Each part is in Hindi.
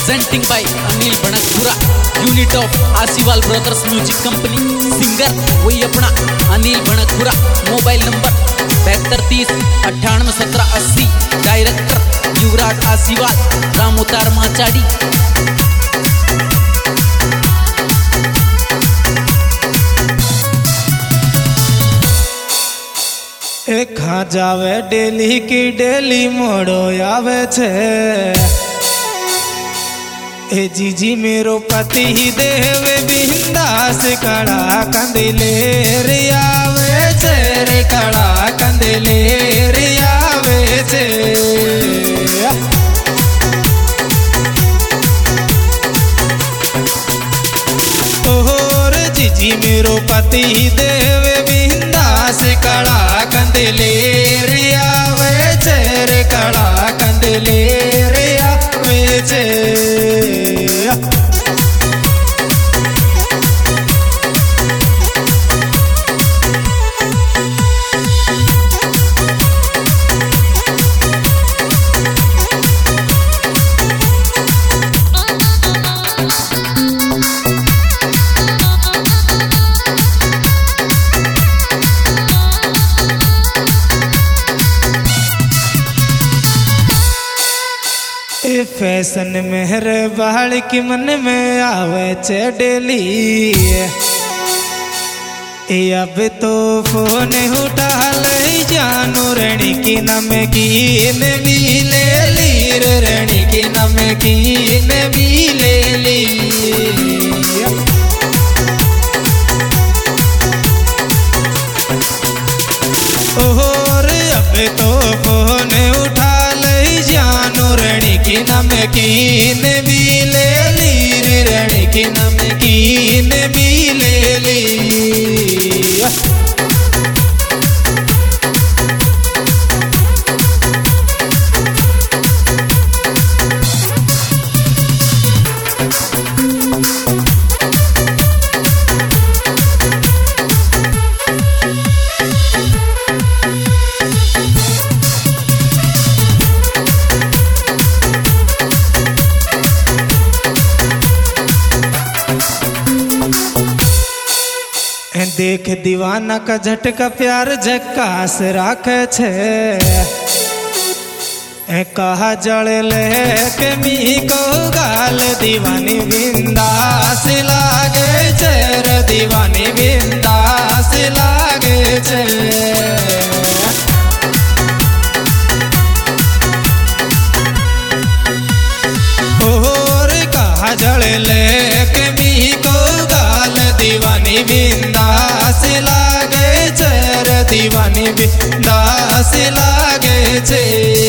presenting by Anil Banakpura, unit of Asiwal Brothers Music Company. Singer वही अपना Anil Bankapura. Mobile number 7230981780. Director Yuvraj Asiwal, Ramotar Machadi. खा जावे डेली की डेली मोड़ो आवे छे. ए जीजी मेरो पति ही देवे बिंदास कड़ा कंदिले रे आवे छे रे कड़ा कंदिले रे आवे छे. ओर जीजी मेरो पति ही देवे बिंदास कड़ा कंदिले रे आवे छे रे कड़ा कंदिले रे आवे छे. फैशन मेहर बाल की मन में आवे छे डेली. अब तो फोन उठा ले जानू रणि की नमकीन भी ले ली रे रणि की नमकीन भी ले ली. और अब तो फोन उठा ले जानू रणि की नमकीन भी ले ली रे रणि की नमकीन भी ले ली. देख दीवाना का झटका प्यार झक्कास राखे छे. कहा जड़ ले के मी को गाल दीवानी बिंदास लागे छे रे दीवानी बिंदास लागे छे. और कहा जड़ ले के मी को गाल दीवानी बिंदास लागे छे रे दीवानी बिंदास लागे छे.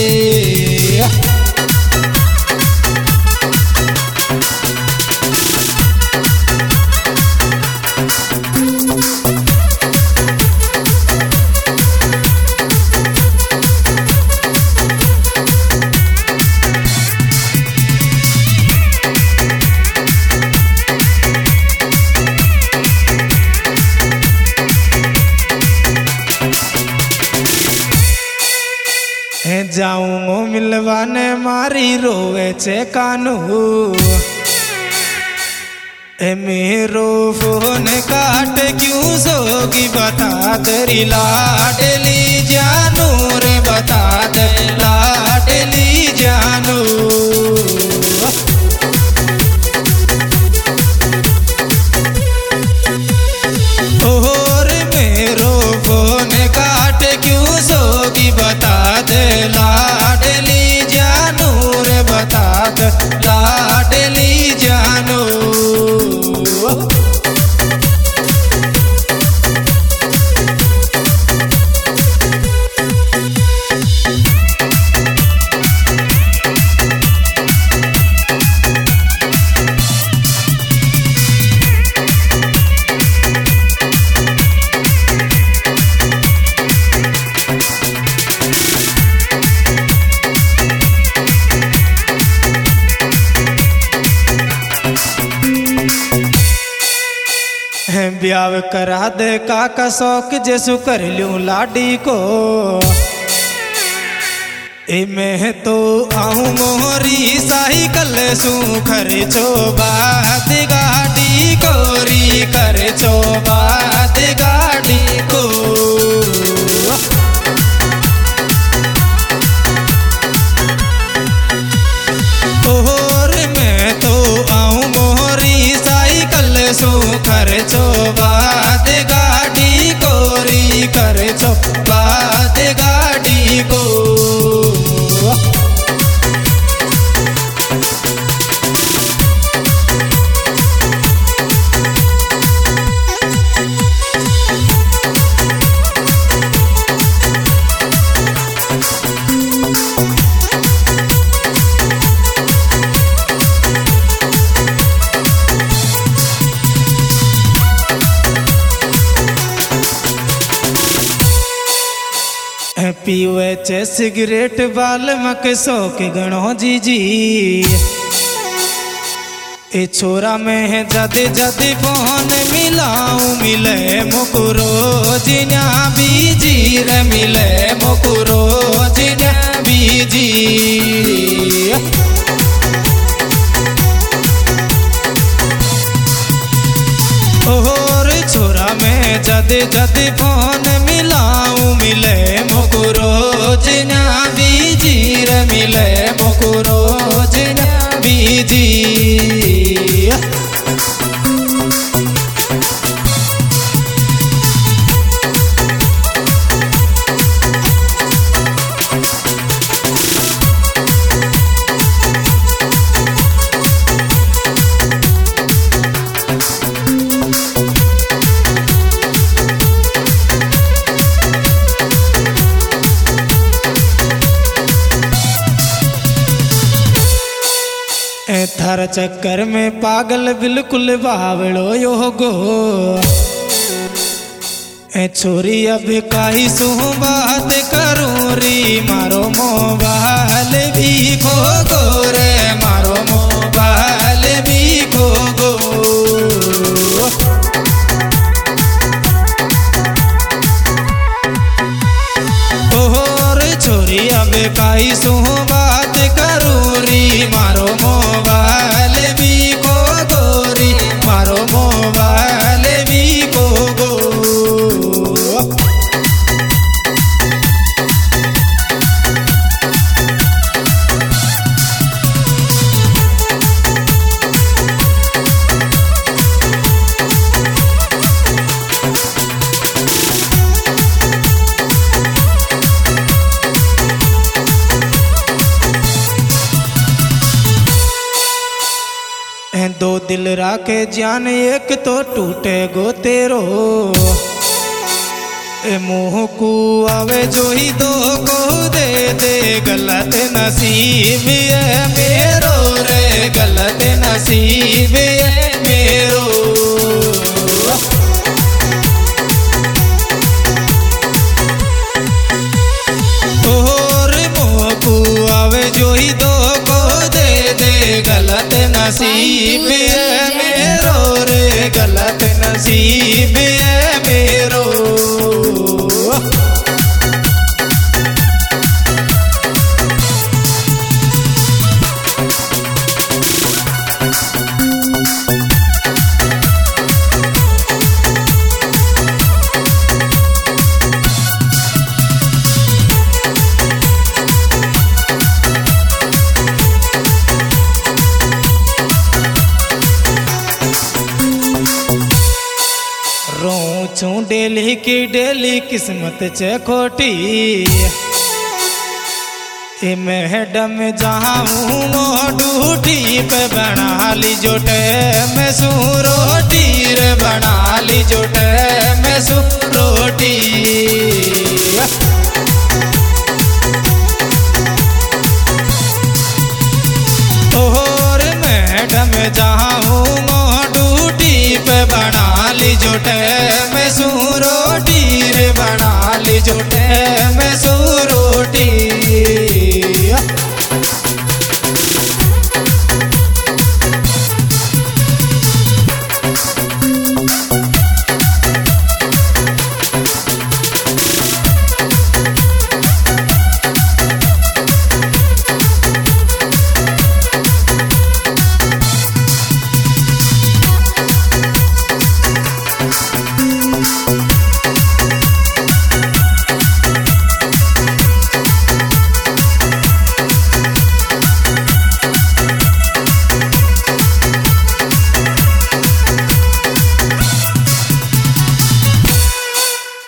जाऊंगो मिलवाने मारी रोवे छे कानू. मेरो फोन काट क्यों सोगी बता तेरी लाडली जानू रे बता दे लाडली जानू. और मेरो फोन काट क्यों सोगी बता दे लाडली जानू रे बता दे लाडली जानू. ब्याह करा दे काका शौक जैसु कर लूं लाडी को. ए मैं तो आऊं मोरी साइकिल सू खर्चो बात गाड़ी कोरी खर्चो बात गाड़ी को और मैं तो आऊं मोरी साइकिल सू खर्चो बात गाड़ी कोरी खर्चो बात गाड़ी को पीवे चे सिगरेट बाल मक शौक गणो जी ए छोरा में जद जद फोन मिलाऊं मिले मुकुरो जिन्या बीजी रे मिले मुकुरो जिन्या बीजी और छोरा में जद जद फोन मिलाऊं मिले मुकुरो जिन्या बीजी रे मिले मुकुरो जिन्या बीजी थार चक्कर में पागल बिल्कुल बावड़ो योगो ए छोरी अब काई सू बात करूं री मारो मोबाइल भी खो गो रे मारो मोबाइल भी खो गो और छोरी अब काई सू बात करूं री मारो मोबाइल भी को गोरी मारो मोबाइल भी को गो दो दिल राखे जान एक तो टूटे गो तेरो ए मुँह को आवे जो ही दो को दे दे गलत नसीब है मेरो रे गलत नसीब है मेरो और मुँह को आवे जो ही दो को दे दे गलत नसीब है मेरो रे गलत नसीब है मेरो रोचू डेली की डेली किस्मत चे खोटी ए मैडम जाऊँ ड्यूटी पे बना ली जोटे मैं सू रोटी रे बना ली जोटे मैं सू रोटी और मैडम जाऊँ ड्यूटी पे बना ली जोटे